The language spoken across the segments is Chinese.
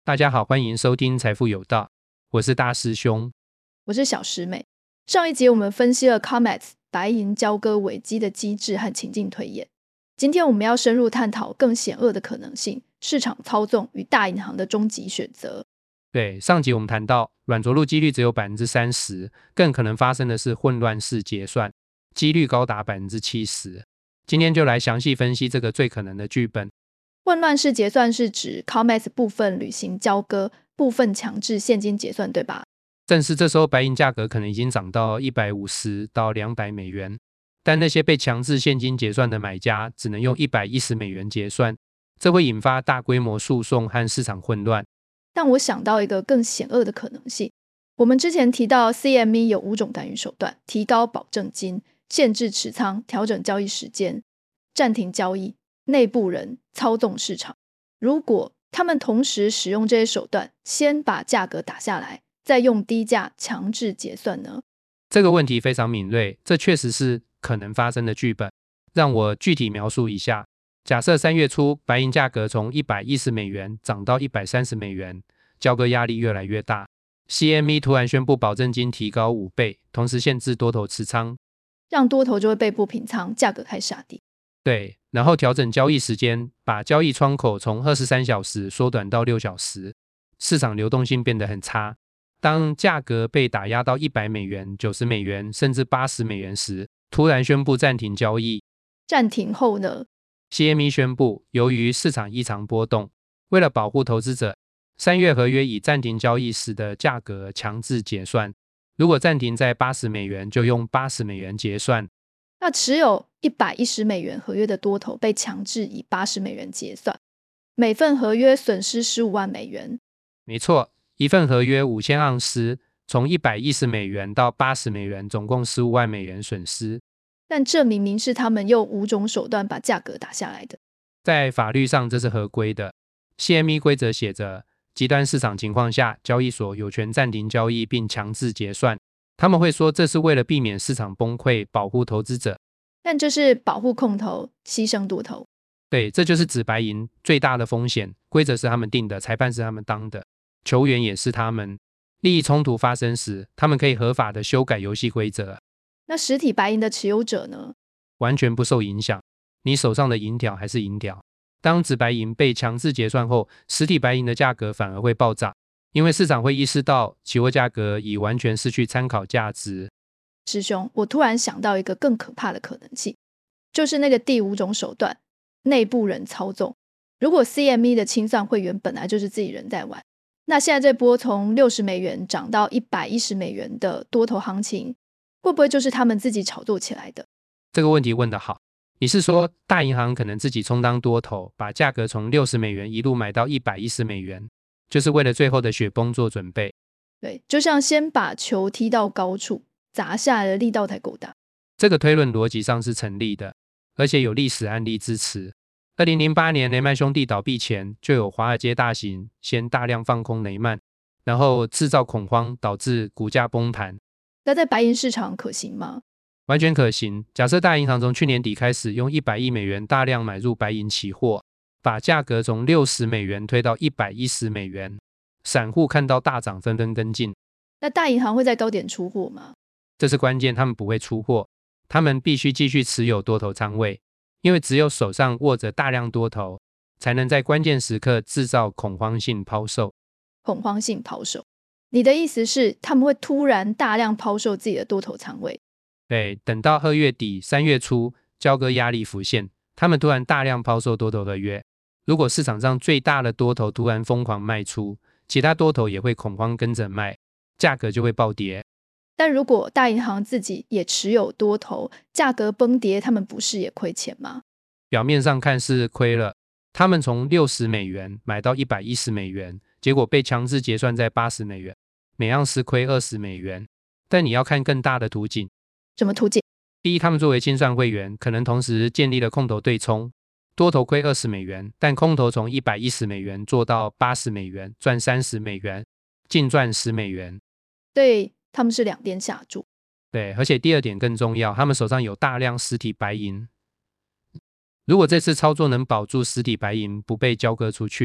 大家好，欢迎收听财富有道，我是大师兄， 我是小师妹。上一集我们分析了 COMEX 白银交割危机的机制和情境推演，今天我们要深入探讨更险恶的可能性，市场操纵与大银行的终极选择。 对，上集我们谈到软着陆几率只有 30%， 更可能发生的是混乱式结算，几率高达 70%。 今天就来详细分析这个最可能的剧本。 混乱式结算是指 COMEX 部分履行交割，部分强制现金结算，对吧？ 正是这时候白银价格可能已经涨到150到200美元，但那些被强制现金结算的买家只能用110美元结算，这会引发大规模诉讼和市场混乱。 但我想到一个更险恶的可能性，我们之前提到 CME 有5种干预手段，提高保证金、限制持仓、调整交易时间、暂停交易、内部人操纵市场。如果他们同时使用这些手段，先把价格打下来，再用低价强制结算呢？ 这个问题非常敏锐，这确实是可能发生的剧本。让我具体描述一下。假设3月初白银价格从110美元涨到130美元，交割压力越来越大， CME 突然宣布保证金提高5倍，同时限制多头持仓， 让多头就会被迫平仓，价格开始下跌。 对，然后调整交易时间，把交易窗口从23小时缩短到6小时，市场流动性变得很差。当价格被打压到100美元、90美元甚至80美元时，突然宣布暂停交易。 暂停后呢？ CME 宣布，由于市场异常波动，为了保护投资者，3月合约以暂停交易时的价格强制结算，如果暂停在80美元，就用80美元结算。 那持有110美元合约的多头被强制以80美元结算，每份合约损失15万美元。 没错，一份合约5000盎司，从110美元到80美元，总共15万美元损失。 但这明明是他们用5种手段把价格打下来的。 在法律上这是合规的。CME 规则写着，极端市场情况下，交易所有权暂停交易并强制结算。他们会说这是为了避免市场崩溃，保护投资者。 但这是保护空头，牺牲多头。 对，这就是纸白银最大的风险。规则是他们定的，裁判是他们当的，球员也是他们。利益冲突发生时，他们可以合法的修改游戏规则。 那实体白银的持有者呢？ 完全不受影响，你手上的银条还是银条。当纸白银被强制结算后，实体白银的价格反而会暴涨，因为市场会意识到期货价格已完全失去参考价值。 师兄，我突然想到一个更可怕的可能性，就是那个第5种手段，内部人操纵。如果 CME 的清算会员本来就是自己人在玩，那现在这波从60美元涨到110美元的多头行情，会不会就是他们自己炒作起来的？ 这个问题问得好。你是说大银行可能自己充当多头，把价格从60美元一路买到110美元，就是为了最后的雪崩做准备？ 对，就像先把球踢到高处，砸下来的力道才够大。 这个推论逻辑上是成立的，而且有历史案例支持。2008年雷曼兄弟倒闭前，就有华尔街大型先大量放空雷曼，然后制造恐慌，导致股价崩盘。 那在白银市场可行吗？ 完全可行。假设大银行从去年底开始用100亿美元大量买入白银期货，把价格从60美元推到110美元，散户看到大涨纷纷跟进。 那大银行会在高点出货吗？ 这是关键，他们不会出货，他们必须继续持有多头仓位，因为只有手上握着大量多头，才能在关键时刻制造恐慌性抛售。 恐慌性抛售，你的意思是他们会突然大量抛售自己的多头仓位？ 对，等到2月底3月初交割压力浮现，他们突然大量抛售多头合约。如果市场上最大的多头突然疯狂卖出，其他多头也会恐慌跟着卖，价格就会暴跌。 但如果大银行自己也持有多头，价格崩跌，他们不是也亏钱吗？ 表面上看是亏了，他们从60美元买到110美元，结果被强制结算在80美元，每盎司亏20美元。但你要看更大的图景。 怎么途径？ 第一，他们作为清算会员，可能同时建立了空头对冲，多头亏20美元，但空头从110美元做到80美元，赚30美元，净赚10美元。 对，他们是两边下注。 对，而且第二点更重要，他们手上有大量实体白银。如果这次操作能保住实体白银不被交割出去，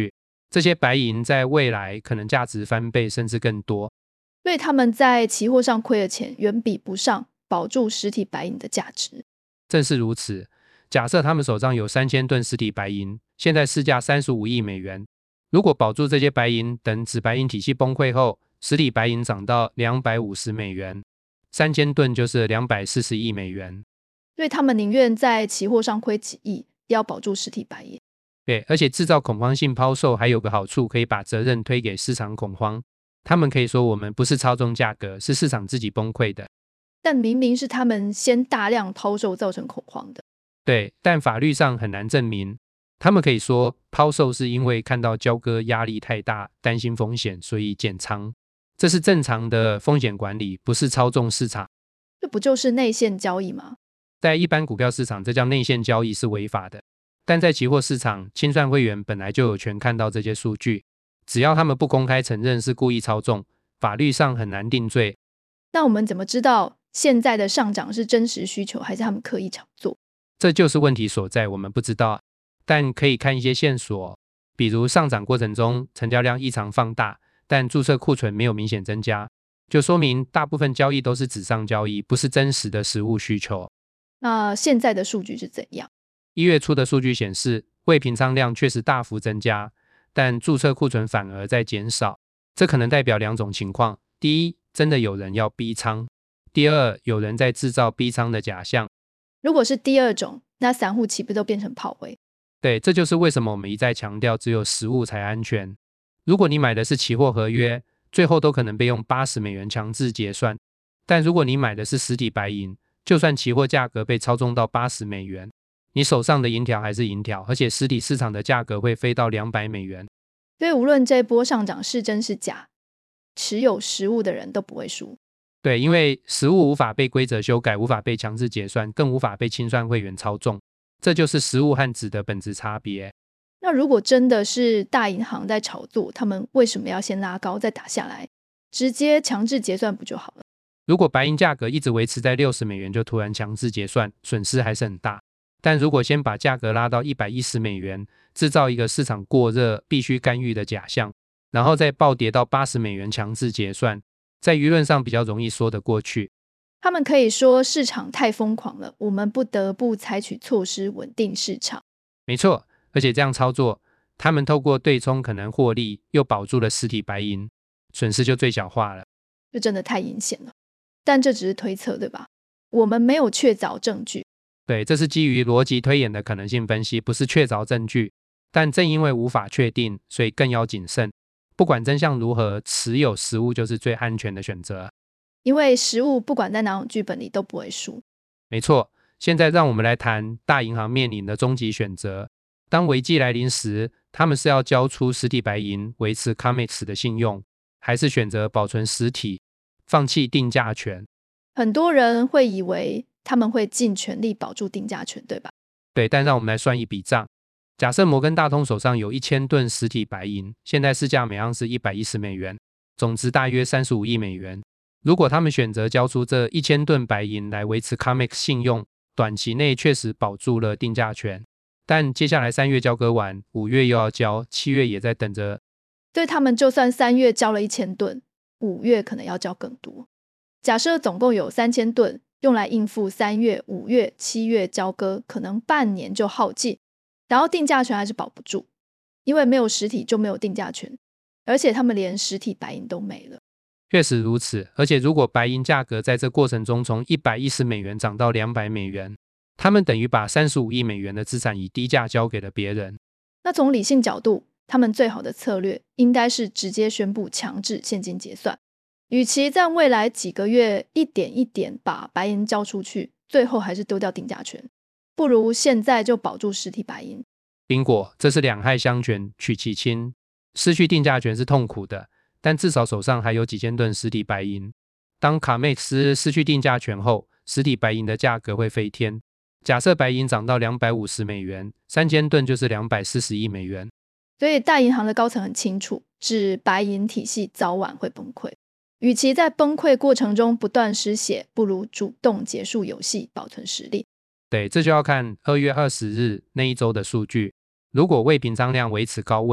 这些白银在未来可能价值翻倍甚至更多。 所以他们在期货上亏的钱远比不上保住实体白银的价值。 正是如此，假设他们手上有3000吨实体白银，现在市价35亿美元。如果保住这些白银，等纸白银体系崩溃后，实体白银涨到250美元，3000吨就是240亿美元。 所以他们宁愿在期货上亏几亿，也要保住实体白银。 对，而且制造恐慌性抛售还有个好处，可以把责任推给市场恐慌。他们可以说我们不是操纵价格，是市场自己崩溃的。 但明明是他们先大量抛售造成恐慌的。 对，但法律上很难证明。他们可以说抛售是因为看到交割压力太大，担心风险，所以减仓。这是正常的风险管理，不是操纵市场。 这不就是内线交易吗？ 在一般股票市场，这叫内线交易，是违法的。但在期货市场，清算会员本来就有权看到这些数据，只要他们不公开承认是故意操纵，法律上很难定罪。 那我们怎么知道现在的上涨是真实需求，还是他们刻意炒作？ 这就是问题所在，我们不知道。但可以看一些线索，比如上涨过程中成交量异常放大，但注册库存没有明显增加，就说明大部分交易都是纸上交易，不是真实的实物需求。 那现在的数据是怎样 ？1月初的数据显示，未平仓量确实大幅增加，但注册库存反而在减少。这可能代表2种情况：第一，真的有人要逼仓；第二，有人在制造逼仓的假象。 如果是第二种，那散户岂不都变成炮灰？ 对，这就是为什么我们一再强调只有实物才安全。如果你买的是期货合约，最后都可能被用80美元强制结算。但如果你买的是实体白银，就算期货价格被操纵到80美元，你手上的银条还是银条，而且实体市场的价格会飞到200美元。 所以无论这波上涨是真是假，持有实物的人都不会输。 对，因为实物无法被规则修改，无法被强制结算，更无法被清算会员操纵。这就是实物和纸的本质差别。 那如果真的是大银行在炒作，他们为什么要先拉高再打下来，直接强制结算不就好了？ 如果白银价格一直维持在60美元就突然强制结算，损失还是很大。但如果先把价格拉到110美元，制造一个市场过热必须干预的假象，然后再暴跌到80美元强制结算，在舆论上比较容易说得过去。 他们可以说市场太疯狂了，我们不得不采取措施稳定市场。 没错，而且这样操作，他们透过对冲可能获利，又保住了实体白银，损失就最小化了。 这真的太阴险了。但这只是推测，对吧？我们没有确凿证据。 对，这是基于逻辑推演的可能性分析，不是确凿证据。但正因为无法确定，所以更要谨慎。不管真相如何，持有实物就是最安全的选择。 因为实物不管在哪种剧本里都不会输。 没错，现在让我们来谈大银行面临的终极选择。当危机来临时，他们是要交出实体白银维持 COMEX 的信用，还是选择保存实体，放弃定价权？ 很多人会以为他们会尽全力保住定价权，对吧？ 对，但让我们来算一笔账。假设摩根大通手上有1000吨实体白银，现在市价每盎司110美元，总值大约35亿美元。如果他们选择交出这1000吨白银来维持 COMEX 信用，短期内确实保住了定价权，但接下来3月交割完，5月又要交，7月也在等着。 对他们就算3月交了1000吨，5月可能要交更多。假设总共有3000吨用来应付3月、5月、7月交割，可能半年就耗尽，然后定价权还是保不住，因为没有实体就没有定价权，而且他们连实体白银都没了。 确实如此，而且如果白银价格在这过程中从110美元涨到200美元，他们等于把35亿美元的资产以低价交给了别人。 那从理性角度，他们最好的策略应该是直接宣布强制现金结算，与其在未来几个月一点一点把白银交出去，最后还是丢掉定价权，不如现在就保住实体白银。 宾果，这是两害相权取其轻。失去定价权是痛苦的，但至少手上还有几千吨实体白银。当卡麦斯失去定价权后，实体白银的价格会飞天。假设白银涨到250美元，3000吨就是240亿美元。 所以大银行的高层很清楚，指白银体系早晚会崩溃。与其在崩溃过程中不断失血，不如主动结束游戏，保存实力。 对，这就要看2月20日那一周的数据。如果未平仓量维持高位，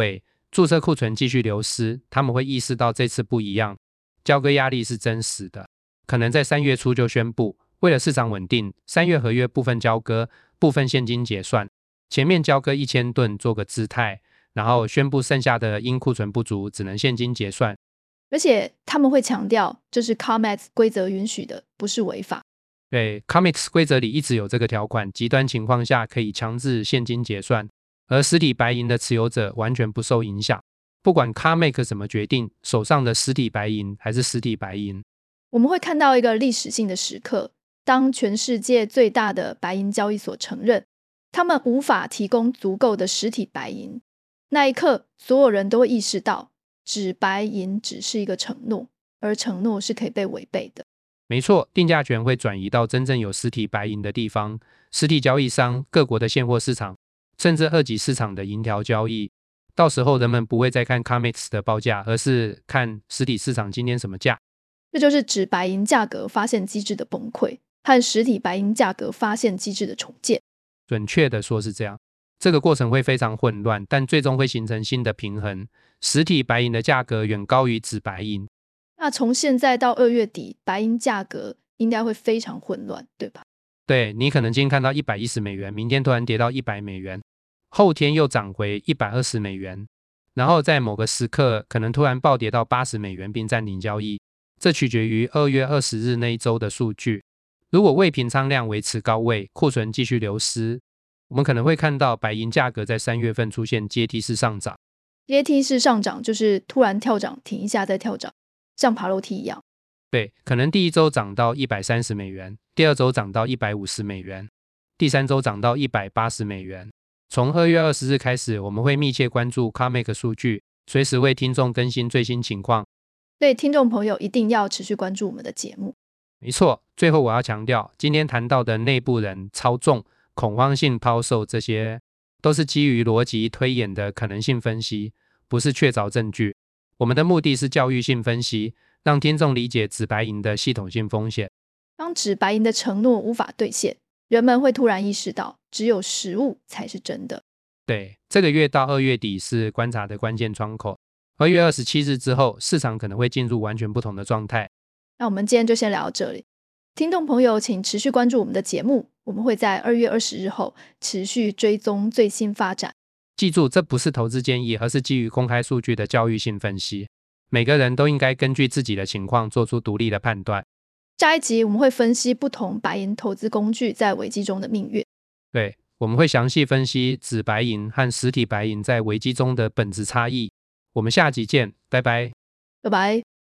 注册库存继续流失，他们会意识到这次不一样，交割压力是真实的，可能在3月初就宣布，为了市场稳定，3月合约部分交割，部分现金结算，前面交割1000吨做个姿态，然后宣布剩下的因库存不足只能现金结算。 而且他们会强调，这是 COMEX 规则允许的，不是违法。 对 ，COMEX 规则里一直有这个条款，极端情况下可以强制现金结算，而实体白银的持有者完全不受影响。不管 COMEX 怎么决定，手上的实体白银还是实体白银。 我们会看到一个历史性的时刻，当全世界最大的白银交易所承认，他们无法提供足够的实体白银，那一刻，所有人都会意识到，纸白银只是一个承诺，而承诺是可以被违背的。 没错，定价权会转移到真正有实体白银的地方，实体交易商、各国的现货市场，甚至二级市场的银条交易。到时候人们不会再看 COMEX 的报价，而是看实体市场今天什么价。 这就是纸白银价格发现机制的崩溃和实体白银价格发现机制的重建。 准确的说是这样，这个过程会非常混乱，但最终会形成新的平衡。实体白银的价格远高于纸白银。 那从现在到2月底，白银价格应该会非常混乱，对吧？ 对，你可能今天看到110美元，明天突然跌到100美元，后天又涨回120美元，然后在某个时刻可能突然暴跌到80美元并暂停交易。这取决于2月20日那一周的数据。如果未平仓量维持高位，库存继续流失，我们可能会看到白银价格在3月份出现阶梯式上涨。 阶梯式上涨就是突然跳涨，停一下再跳涨，像爬楼梯一样。 对，可能第一周涨到130美元，第二周涨到150美元，第三周涨到180美元。从2月20日开始，我们会密切关注 COMEX 数据，随时为听众更新最新情况。 所以听众朋友一定要持续关注我们的节目。 没错，最后我要强调，今天谈到的内部人操纵、恐慌性抛售，这些都是基于逻辑推演的可能性分析，不是确凿证据。我们的目的是教育性分析，让听众理解纸白银的系统性风险。 当纸白银的承诺无法兑现，人们会突然意识到，只有实物才是真的。 对，这个月到2月底是观察的关键窗口。2月27日之后，市场可能会进入完全不同的状态。 那我们今天就先聊到这里。听众朋友请持续关注我们的节目，我们会在2月20日后持续追踪最新发展。 记住，这不是投资建议，而是基于公开数据的教育性分析。每个人都应该根据自己的情况做出独立的判断。 下一集我们会分析不同白银投资工具在危机中的命运。 对，我们会详细分析纸白银和实体白银在危机中的本质差异。我们下集见，拜拜。 拜拜。